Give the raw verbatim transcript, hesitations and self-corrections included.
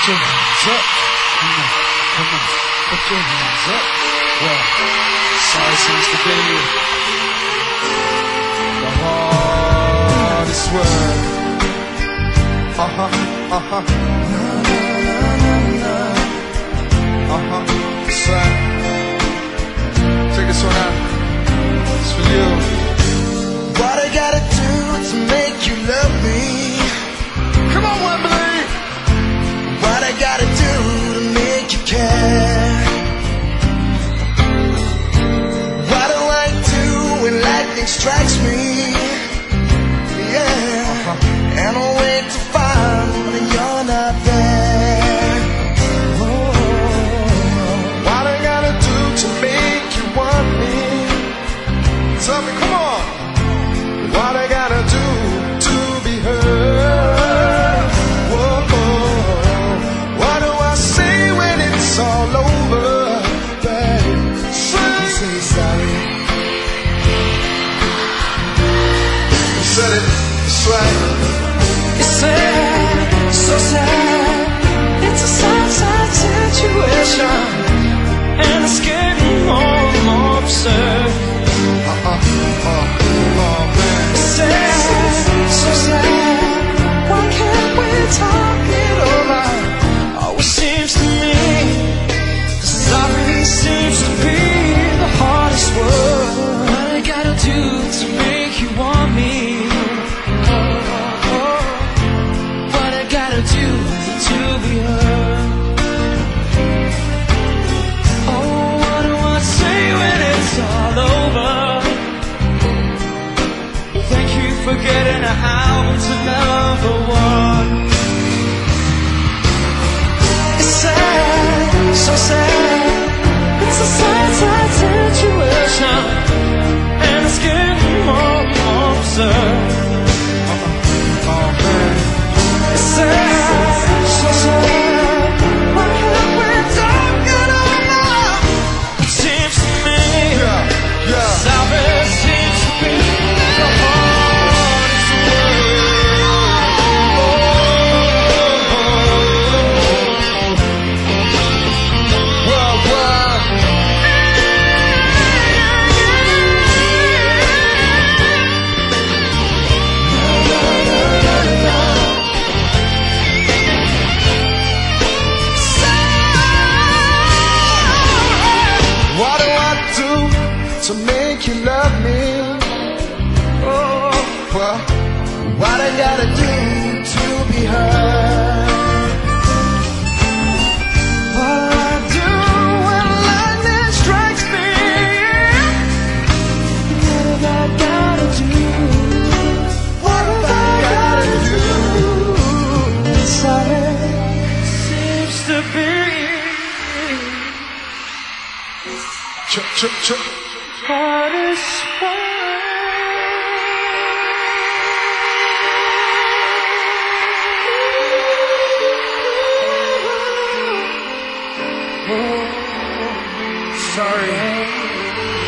Put your hands up. Come on, come on. Put your hands up. Well, sorry seems to be the hardest word. Uh-huh, uh-huh. Uh-huh. That's right. Check this one out. It's for you. What I gotta do to make you love me? Come on, Wembley. What I gotta do to make you care? What do I do when lightning strikes me? Yeah, uh-huh. And I wait to find that you're not there. Oh, what I gotta do to make you want me? Tell me, come on. What I gotta do to be heard? Whoa, what do I say when it's all over? Babe, say, say sorry. You said it, that's right. It's sad, so sad. It's a sad, sad situation, and it's getting more and more absurd. Uh-uh, uh, oh man. It's sad, so sad. Why can't we talk it over? Oh, it seems to me sorry seems to be the hardest word. What I gotta do to make you want me? What I gotta do to be heard? Oh, what do I say when it's all over? Thank you for getting an album to number one. It's sad, so sad. It's a sad, sad situation, and it's getting more and more absurd. Oh man. It's sad, so sad. Why can't we talk it over? It seems to me, Yeah, yeah. sorry seems to be the hardest word. Worldwide. What do I do to make you love me? Oh, well, what I gotta do to be heard? What I do when lightning strikes me? What have I gotta do? What have I gotta do? Sorry seems to be ch ch ch hardest word. sorry.